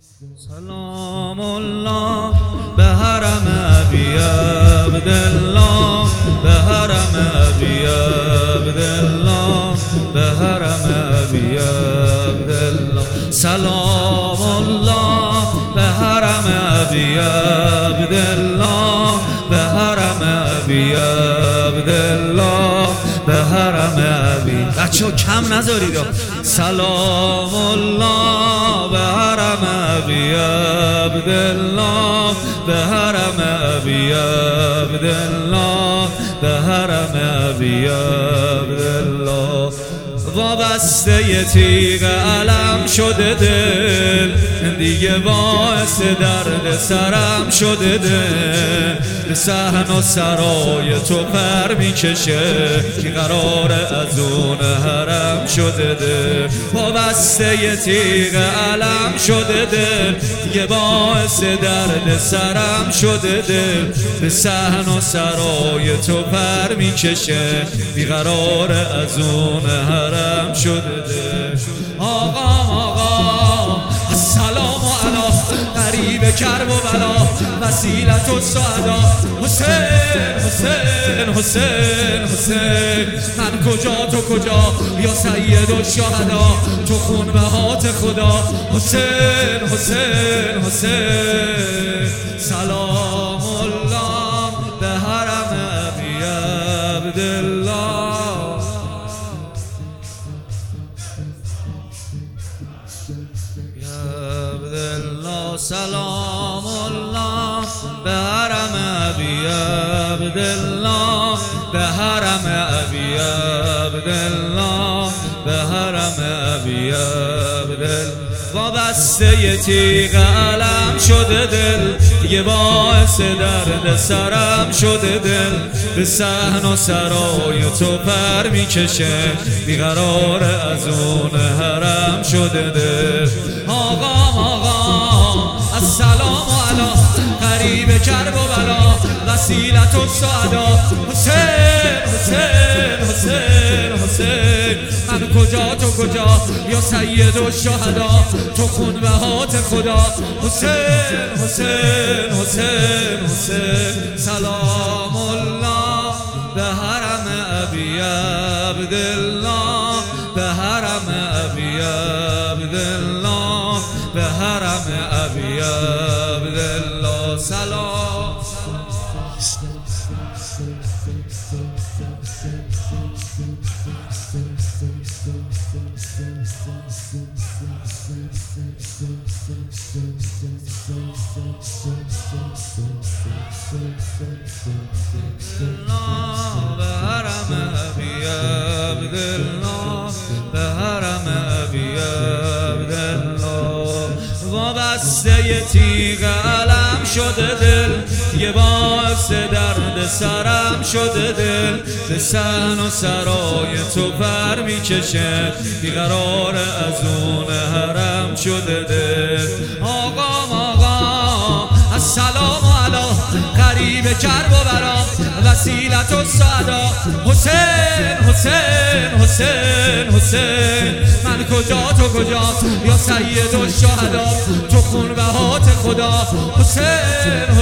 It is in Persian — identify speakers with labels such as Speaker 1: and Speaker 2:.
Speaker 1: سلام الله به حرم ابی عبدالله، به حرم ابی عبدالله، به حرم ابی عبدالله. سلام الله به حرم ابی عبدالله، به حرم ابی عبدالله، به حرم ابی. بچه‌ها کم نذارید. سلام الله به حرم ابی عبدالله، به حرم ابی عبدالله، به حرم ابی عبدالله. وابسته تیغ علم شده دل، دیگه باعث درد سرم شده دل. به صحن و سرای تو پر میکشه، که قرار از اون حرم شده دل. وابسته تیغ علم شده دل، دیگه باعث درد سرم شده دل. به صحن و سرای تو پر میکشه، بیقرار از اون حرم شده دل. آقا السلام علی غریب کرب و بلا، وسیلت و سعدا. حسین حسین حسین حسین، من کجا تو کجا یا سید الشهدا، تو خونبهات خدا. حسین حسین حسین. سلام الله به حرم ابی عبدالله. سلام الله به حرم ابی عبدالله، به حرم ابی عبدالله، به حرم ابی عبدالله. وابسته تیغ علم شده دل، دیگه باعث درد سرم شده دل. به صحن و سرای تو پر میکشه، بیقرار از اون حرم شده دل. آقا السلام علی غریب کرب و بلا، وسیلت و سعدا. حسین حسین حسین حسین، من کجا تو کجا یا سید الشهدا، تو خونبهات خدا. حسین حسین حسین حسین. سلام الله به حرم ابی عبدالله، به حرم ابی عبدالله، به حرم ابی عبدالله. سلام به حرم ابی عبدالله، به حرم ابی عبدالله. وابسته تیغ علم شده دل، یه باعث درد سرم شده دل. به صحن و سرای تو پر میکشه، بیقرار از اون حرم شده دل. آقا السلام علی غریب کرب و بلا، وسیلت و سعدا. حسین حسین حسین حسین، من کجا تو کجا یا سید الشهدا، تو خونبهات خدا. حسین